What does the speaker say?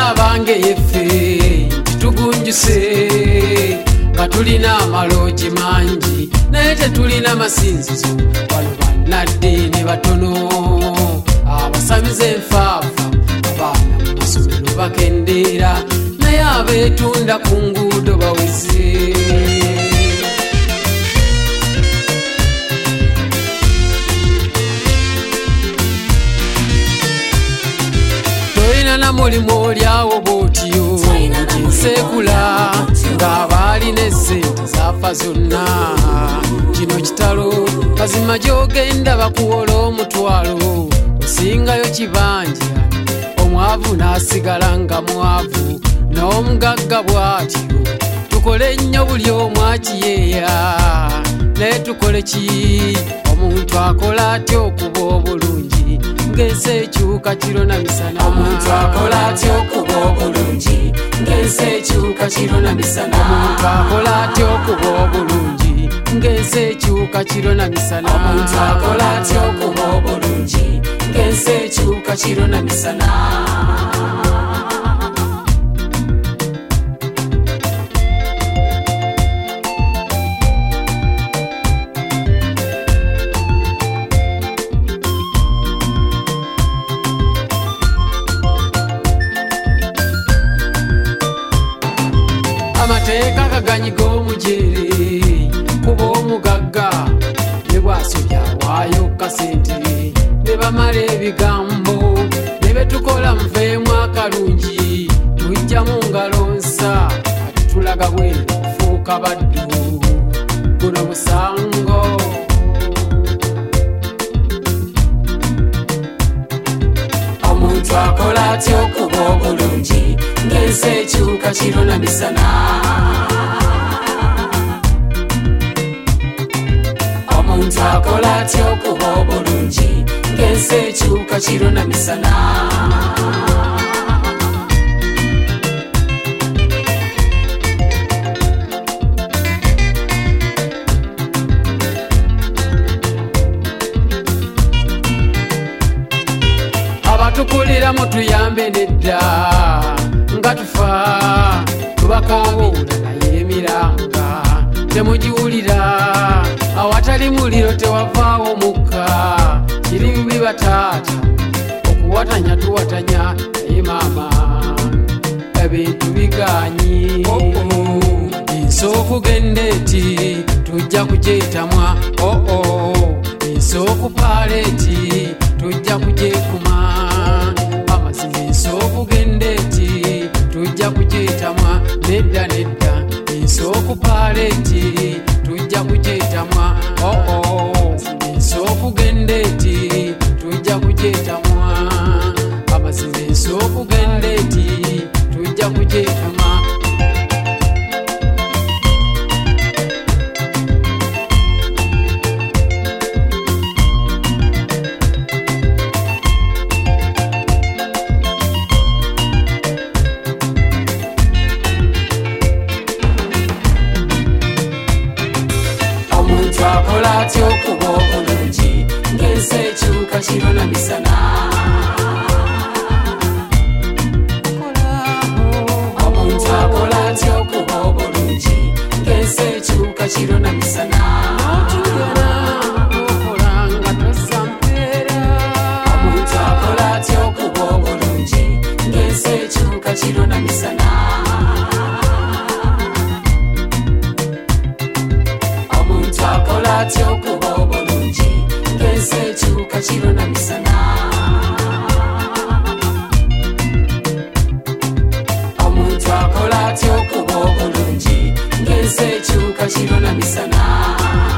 abange yeffe tugunjuse nga tulina amaloogi mangi naye tetulina masinzizo wano bannaddiini batono abasamize enfaafa abaana mu masomero bakendeera naye abeetunda ku nguudo baweze na mulimu olyawo bwotyo nsekula ng'abalina essente zaafa zonna kino kitalo mazima gy'ogenda bakuwola omutwalo osingayo kibanja omwavu n'asigala nga mwavu n'omugagga bw'atyo tukole nnyo buli omu akiyeeya naye tukole ki omuntu akola atya okuba obulungi ng'ensi ekyuka kiro na misana omuntu akola atya okuba obulungi ng'ensi ekyuka kiro na misana omuntu akola atya okuba obulungi ng'ensi ekyuka kiro na misana omuntu akola atya okuba obulungi ng'ensi ekyuka kiro na misana amateeka kaganyiga omujere kuba omugagga ne bwasobya waayo kasente ne bamala ebigambo ne betukola muveemu akalungi tujjamu ngalo nsa ati tulaga bweru kufuuka baddu guno musango omuntu akola atya okuba obulungi ng'ensi ekyuka kiro na misana omuntu akola atya okuba obulungi ng'ensi ekyuka kiro na misana abatukulira mutuyambe nedda nga tufa tubakabuula naye emiranga temugiwulira awatali muliro tewavaawo mukka kiri bibi bataata okuwatanya tuwatanya naye maama ebintu biganyi ensokugenda eti tujja kujetamwa ensokupaala eti tujja kujekuma amazima ensokugenda eti tujja kujetamwa nedda nedda ensokupaala eti tujja kujetamwa ensokugenda eti tujja kujetamwa amazima ensokugenda eti tujja kujetamwa akola atya okuba obulungi ng'ensi ekyuka kiro na misana omuntu akola atya okuba obulungi ng'ensi ekyuka kiro na misana omuntu akola atya okuba obulungi ng'ensi ekyuka kiro na misana akola atya okuba obulungi ng'ensi ekyuka kiro na misana omuntu akola atya okuba obulungi ng'ensi ekyuka kiro na misana